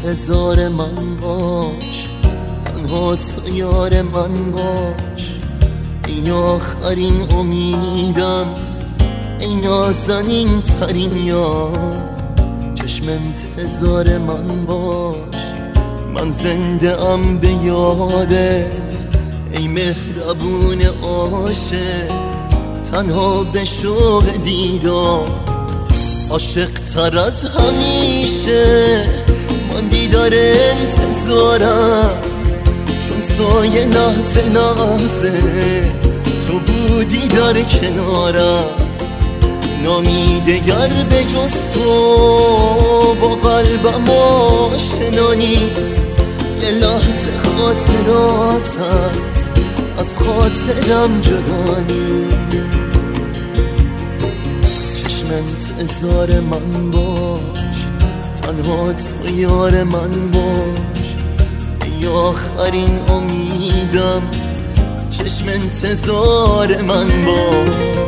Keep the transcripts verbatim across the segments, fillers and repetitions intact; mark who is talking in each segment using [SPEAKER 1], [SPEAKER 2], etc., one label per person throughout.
[SPEAKER 1] انتظار من باش، تنها تو یار من باش. ای آخرین امیدم، ای نازنین ترین یار، چشم انتظار من باش. من زنده ام به یادت ای مهربون عاشق، تنها به شوق دیدار، عاشق تر از همیشه. من دیدار انتظارم، چون سایه لحظه لحظه تو بودی در کنارم. نامی دگر به جز تو با قلبم آشنا نیست. یه لحظه خاطراتت از خاطرم جدا نیست. چشم انتظار من باش، تنها تو یار من باش. ای آخرین امیدم، چشم انتظار من باش.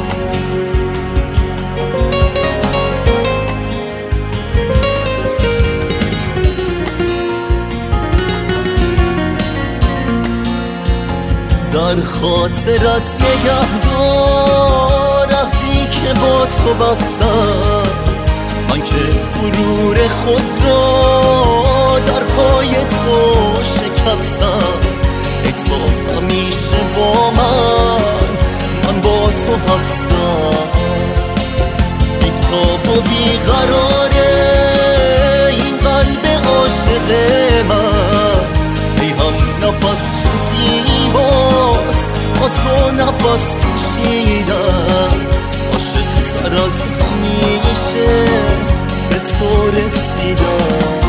[SPEAKER 1] در خاطرت نگهدار عهدی که با تو بستم، من که غرور خود را در پای تو شکستم. ای تو همیشه با من، من با تو هستم. ای تو بودی قراره این قلب عاشق من، ای هم نفس چه زیباست با تو نفس کشیدم. عاشق تر از همیشه به تو رسیدم.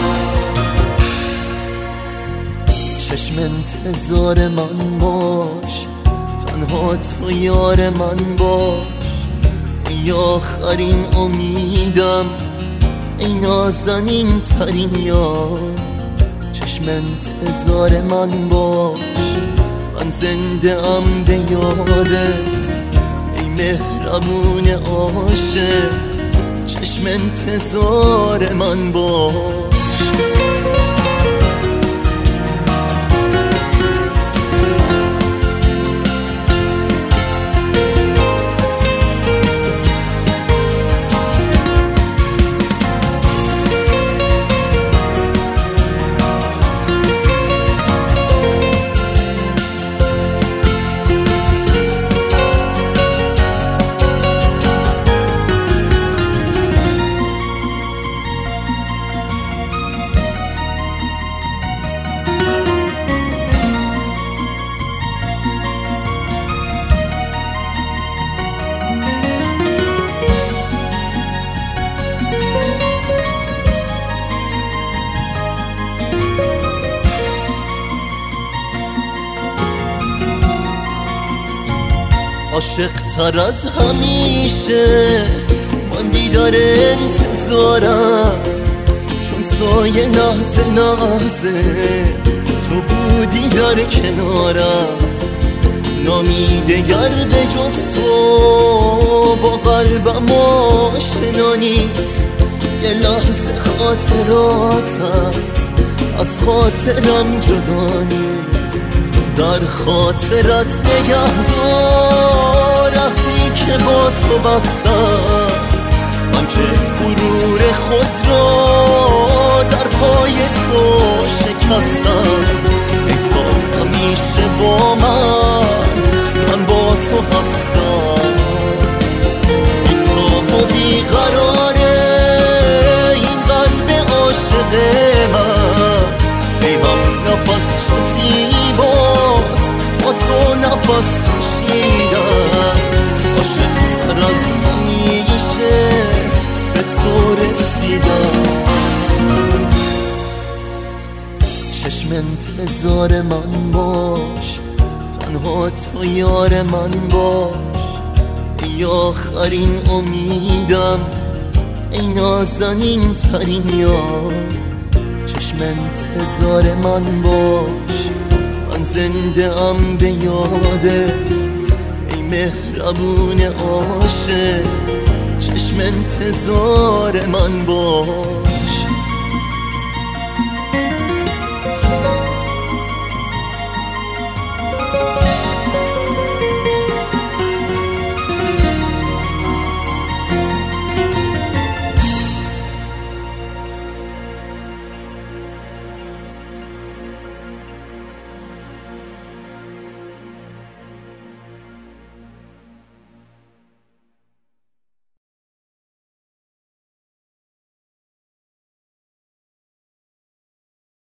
[SPEAKER 1] چشم انتظار من باش، تنها تو یار من باش. ای آخرین امیدم، ای نازنین ترین یار، چشم انتظار من باش. من زنده ام به یادت ای مهربون عاشق، چشم انتظار من باش. عاشق تر از همیشه من دیدار انتظارم، چون سایه لحظه لحظه تو بودی در کنارم. نامی دگر به جز تو با قلبم آشنا نیست. یه لحظه خاطراتت از خاطرم جدا نیست. در خاطرت نگهدار عهدی که با تو بستم، من که غرور خود را در پای تو شکستم. ای تو همیشه با من، من با تو هستم. ای تو بودی قراره این قلب عاشق من، ای هم نفس چه زیباست با تو نفس کشیدم. عاشق تر از همیشه به تو رسیدم. چشم انتظار من باش، تنها تو یار من باش. ای آخرین امیدم، ای نازنین ترین یار، چشم انتظار من باش. من زنده ام به یادت ای مهربون عاشق، چشم انتظار من باش.